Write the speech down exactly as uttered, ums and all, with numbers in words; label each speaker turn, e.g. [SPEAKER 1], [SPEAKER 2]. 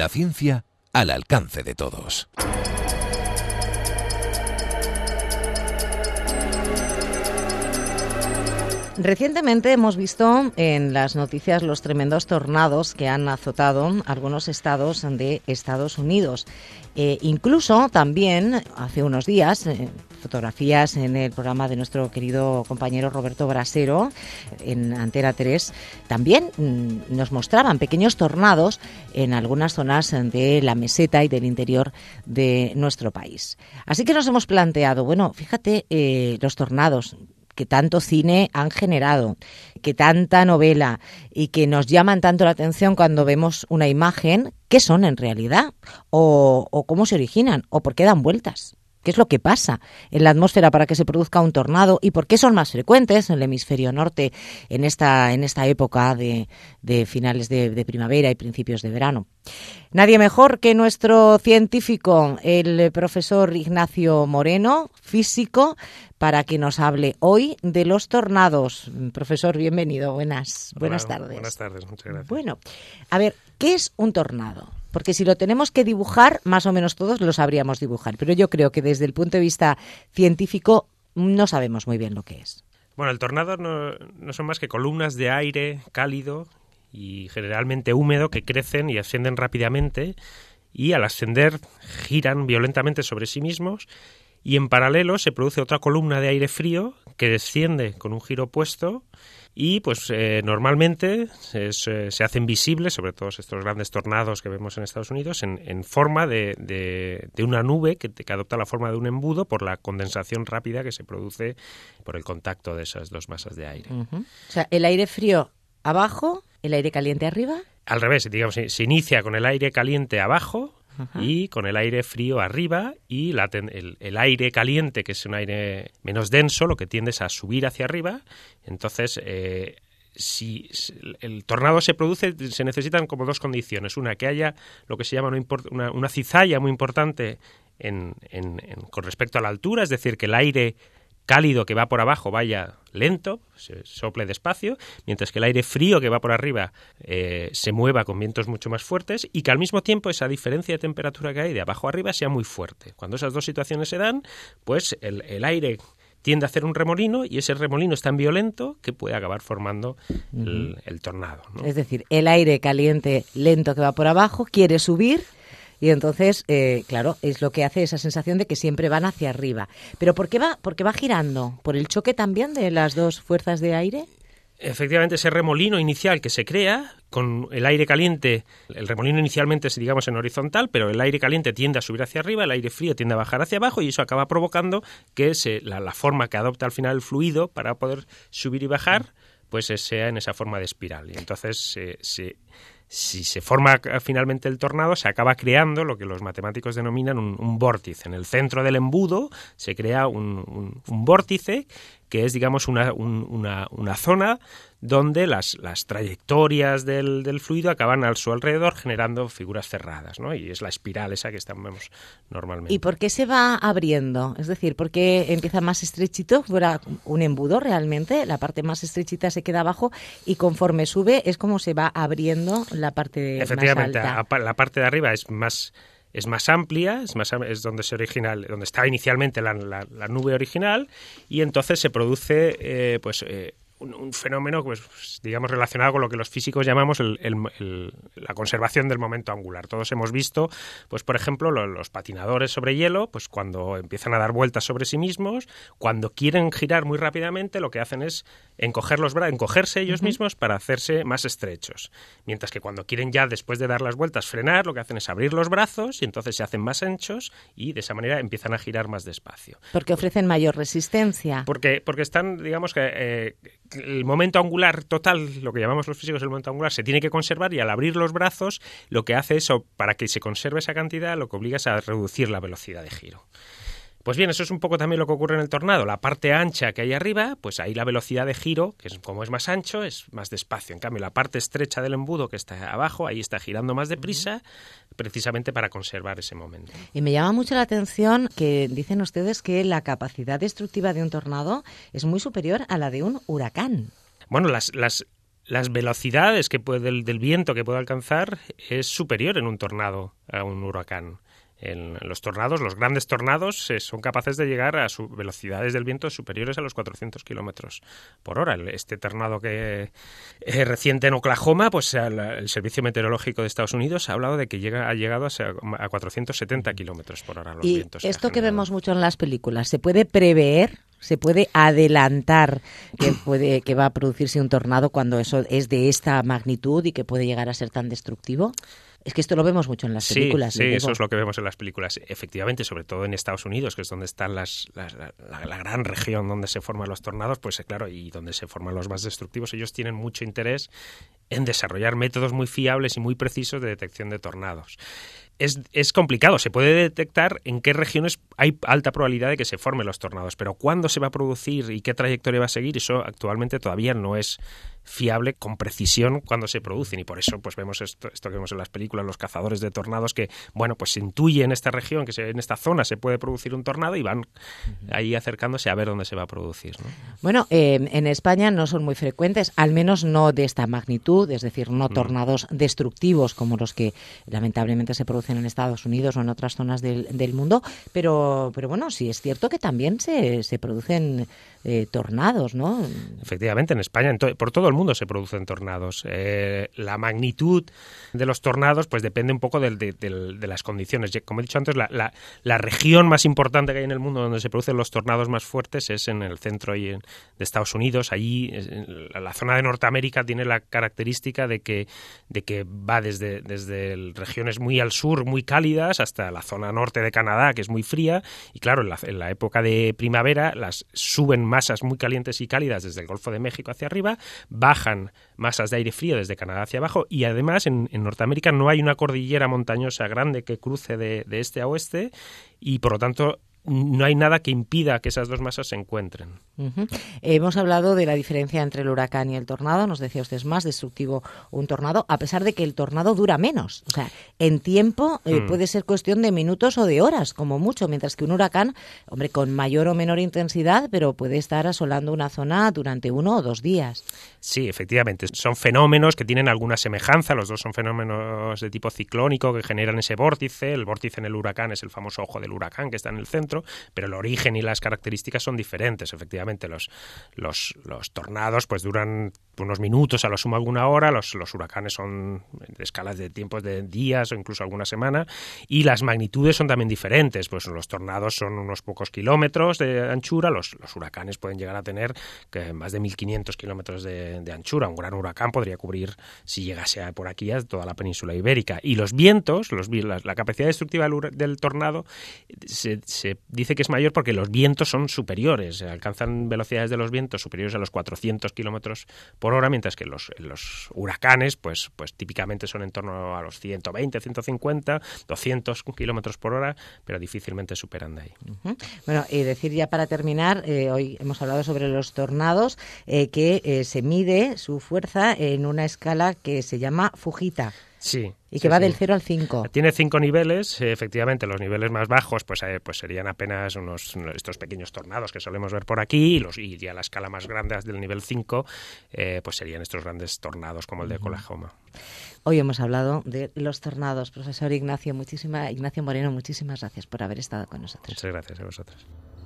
[SPEAKER 1] La ciencia al alcance de todos.
[SPEAKER 2] Recientemente hemos visto en las noticias los tremendos tornados que han azotado algunos estados de Estados Unidos. Eh, incluso también hace unos días, eh, fotografías en el programa de nuestro querido compañero Roberto Brasero en Antena tres, también mm, nos mostraban pequeños tornados en algunas zonas de la meseta y del interior de nuestro país. Así que nos hemos planteado, bueno, fíjate, eh, los tornados que tanto cine han generado, que tanta novela y que nos llaman tanto la atención cuando vemos una imagen, ¿qué son en realidad? O, o cómo se originan, o por qué dan vueltas. ¿Qué es lo que pasa en la atmósfera para que se produzca un tornado y por qué son más frecuentes en el hemisferio norte en esta, en esta época de, de finales de, de primavera y principios de verano? Nadie mejor que nuestro científico, el profesor Ignacio Moreno, físico, para que nos hable hoy de los tornados. Profesor, bienvenido. Buenas,
[SPEAKER 3] Hola,
[SPEAKER 2] buenas tardes.
[SPEAKER 3] Buenas tardes, muchas gracias.
[SPEAKER 2] Bueno, a ver, ¿qué es un tornado? Porque si lo tenemos que dibujar, más o menos todos lo sabríamos dibujar, pero yo creo que desde el punto de vista científico no sabemos muy bien lo que es.
[SPEAKER 3] Bueno, el tornado no, no son más que columnas de aire cálido y generalmente húmedo que crecen y ascienden rápidamente y al ascender giran violentamente sobre sí mismos y en paralelo se produce otra columna de aire frío que desciende con un giro opuesto y pues eh, normalmente se, se, se hacen visibles, sobre todo estos grandes tornados que vemos en Estados Unidos, en, en forma de, de, de una nube que, que adopta la forma de un embudo por la condensación rápida que se produce por el contacto de esas dos masas de aire.
[SPEAKER 2] Uh-huh. O sea, el aire frío abajo, el aire caliente arriba.
[SPEAKER 3] Al revés, digamos, se, se inicia con el aire caliente abajo, uh-huh, y con el aire frío arriba y la, el, el aire caliente, que es un aire menos denso, lo que tiende es a subir hacia arriba. Entonces, eh, si el tornado se produce, se necesitan como dos condiciones. Una, que haya lo que se llama una, una, una cizalla muy importante en, en, en, con respecto a la altura, es decir, que el aire cálido que va por abajo vaya lento, se sople despacio, mientras que el aire frío que va por arriba eh, se mueva con vientos mucho más fuertes y que al mismo tiempo esa diferencia de temperatura que hay de abajo a arriba sea muy fuerte. Cuando esas dos situaciones se dan, pues el, el aire tiende a hacer un remolino y ese remolino es tan violento que puede acabar formando uh-huh. el, el tornado, ¿no?
[SPEAKER 2] Es decir, el aire caliente lento que va por abajo quiere subir. Y entonces, eh, claro, es lo que hace esa sensación de que siempre van hacia arriba. ¿Pero por qué va, por qué va girando? ¿Por el choque también de las dos fuerzas de aire?
[SPEAKER 3] Efectivamente, ese remolino inicial que se crea con el aire caliente, el remolino inicialmente es, digamos, en horizontal, pero el aire caliente tiende a subir hacia arriba, el aire frío tiende a bajar hacia abajo y eso acaba provocando que se, la, la forma que adopta al final el fluido para poder subir y bajar, pues sea en esa forma de espiral. Y entonces se... se Si se forma finalmente el tornado, se acaba creando lo que los matemáticos denominan un, un vórtice. En el centro del embudo se crea un, un, un vórtice que es, digamos, una, un, una, una zona donde las, las trayectorias del, del fluido acaban a su alrededor generando figuras cerradas, ¿no? Y es la espiral esa que estamos normalmente.
[SPEAKER 2] ¿Y por qué se va abriendo? Es decir, ¿por qué empieza más estrechito, fuera un embudo realmente? La parte más estrechita se queda abajo y conforme sube es como se va abriendo la parte
[SPEAKER 3] Efectivamente,
[SPEAKER 2] más alta.
[SPEAKER 3] La parte de arriba es más... es más amplia, es más es donde se origina, donde está inicialmente la, la, la nube original y entonces se produce eh, pues eh, un, un fenómeno pues digamos relacionado con lo que los físicos llamamos el, el, el, la conservación del momento angular. Todos hemos visto, pues por ejemplo, lo, los patinadores sobre hielo, pues cuando empiezan a dar vueltas sobre sí mismos, cuando quieren girar muy rápidamente, lo que hacen es encoger los brazos, encogerse ellos uh-huh. mismos para hacerse más estrechos. Mientras que cuando quieren ya, después de dar las vueltas, frenar, lo que hacen es abrir los brazos y entonces se hacen más anchos y de esa manera empiezan a girar más despacio.
[SPEAKER 2] Porque ofrecen mayor resistencia.
[SPEAKER 3] Porque, porque están, digamos que eh, el momento angular total, lo que llamamos los físicos el momento angular, se tiene que conservar y al abrir los brazos lo que hace eso, para que se conserve esa cantidad, lo que obliga es a reducir la velocidad de giro. Pues bien, eso es un poco también lo que ocurre en el tornado. La parte ancha que hay arriba, pues ahí la velocidad de giro, que es, como es más ancho, es más despacio. En cambio, la parte estrecha del embudo que está abajo, ahí está girando más deprisa, precisamente para conservar ese momento.
[SPEAKER 2] Y me llama mucho la atención que dicen ustedes que la capacidad destructiva de un tornado es muy superior a la de un huracán.
[SPEAKER 3] Bueno, las... las las velocidades que puede, del, del viento que puede alcanzar es superior en un tornado a un huracán. En los tornados, los grandes tornados, eh, son capaces de llegar a su velocidades del viento superiores a los cuatrocientos kilómetros por hora. Este tornado que eh, reciente en Oklahoma, pues el, el Servicio Meteorológico de Estados Unidos ha hablado de que llega ha llegado a, a cuatrocientos setenta kilómetros por hora los
[SPEAKER 2] y
[SPEAKER 3] vientos.
[SPEAKER 2] Esto
[SPEAKER 3] que,
[SPEAKER 2] que vemos mucho en las películas, ¿se puede prever? ¿Se puede adelantar que puede que va a producirse un tornado cuando eso es de esta magnitud y que puede llegar a ser tan destructivo? Es que esto lo vemos mucho en las películas.
[SPEAKER 3] Sí, sí, eso es lo que vemos en las películas. Efectivamente, sobre todo en Estados Unidos, que es donde está las, las, la, la gran región donde se forman los tornados, pues claro, y donde se forman los más destructivos, ellos tienen mucho interés en desarrollar métodos muy fiables y muy precisos de detección de tornados. Es, es complicado, se puede detectar en qué regiones hay alta probabilidad de que se formen los tornados, pero cuándo se va a producir y qué trayectoria va a seguir, eso actualmente todavía no es fiable con precisión cuando se producen, y por eso pues vemos esto, esto que vemos en las películas, los cazadores de tornados, que bueno, pues se intuye en esta región, que se, en esta zona se puede producir un tornado y van ahí acercándose a ver dónde se va a producir, ¿no? Bueno,
[SPEAKER 2] eh, en España no son muy frecuentes, al menos no de esta magnitud, es decir, no tornados mm. destructivos como los que lamentablemente se producen en Estados Unidos o en otras zonas del, del mundo, pero, pero bueno, sí es cierto que también se, se producen eh, tornados, ¿no?
[SPEAKER 3] Efectivamente, en España, en to- por todo el mundo se producen tornados. Eh, la magnitud de los tornados pues depende un poco del, de, del, de las condiciones. Como he dicho antes, la, la, la región más importante que hay en el mundo donde se producen los tornados más fuertes es en el centro y en, de Estados Unidos. Allí, en la zona de Norteamérica tiene la característica de que, de que va desde, desde regiones muy al sur, muy cálidas, hasta la zona norte de Canadá, que es muy fría, y claro, en la, en la época de primavera las suben masas muy calientes y cálidas desde el Golfo de México hacia arriba, bajan masas de aire frío desde Canadá hacia abajo, y además en, en Norteamérica no hay una cordillera montañosa grande que cruce de, de este a oeste, y por lo tanto no hay nada que impida que esas dos masas se encuentren.
[SPEAKER 2] Uh-huh. Hemos hablado de la diferencia entre el huracán y el tornado. Nos decía usted, es más destructivo un tornado, a pesar de que el tornado dura menos. O sea, en tiempo eh, mm. puede ser cuestión de minutos o de horas, como mucho, mientras que un huracán, hombre, con mayor o menor intensidad, pero puede estar asolando una zona durante uno o dos días.
[SPEAKER 3] Sí, efectivamente. Son fenómenos que tienen alguna semejanza. Los dos son fenómenos de tipo ciclónico que generan ese vórtice. El vórtice en el huracán es el famoso ojo del huracán que está en el centro, pero el origen y las características son diferentes. Efectivamente, los, los, los tornados pues duran unos minutos, a lo sumo alguna hora. Los, los huracanes son de escalas de tiempos de días o incluso alguna semana, y las magnitudes son también diferentes. Pues los tornados son unos pocos kilómetros de anchura, los, los huracanes pueden llegar a tener que más de mil quinientos kilómetros de, de anchura. Un gran huracán podría cubrir, si llegase a por aquí, a toda la península ibérica. Y los vientos, los, la, la capacidad destructiva del, del tornado se, se dice que es mayor porque los vientos son superiores, alcanzan velocidades de los vientos superiores a los cuatrocientos kilómetros por hora, mientras que los, los huracanes pues, pues típicamente son en torno a los ciento veinte, ciento cincuenta, doscientos kilómetros por hora, pero difícilmente superan de ahí.
[SPEAKER 2] Uh-huh. Bueno, y decir ya para terminar, eh, hoy hemos hablado sobre los tornados, eh, que eh, se mide su fuerza en una escala que se llama Fujita.
[SPEAKER 3] Sí.
[SPEAKER 2] Y que
[SPEAKER 3] sí,
[SPEAKER 2] va
[SPEAKER 3] sí.
[SPEAKER 2] del cero al cinco.
[SPEAKER 3] Tiene cinco niveles, efectivamente. Los niveles más bajos pues, eh, pues serían apenas unos estos pequeños tornados que solemos ver por aquí, y, los, y ya la escala más grande del nivel cinco eh, pues serían estos grandes tornados como el de Oklahoma.
[SPEAKER 2] Hoy hemos hablado de los tornados. Profesor Ignacio, muchísima, Ignacio Moreno, muchísimas gracias por haber estado con nosotros.
[SPEAKER 3] Muchas gracias a vosotros.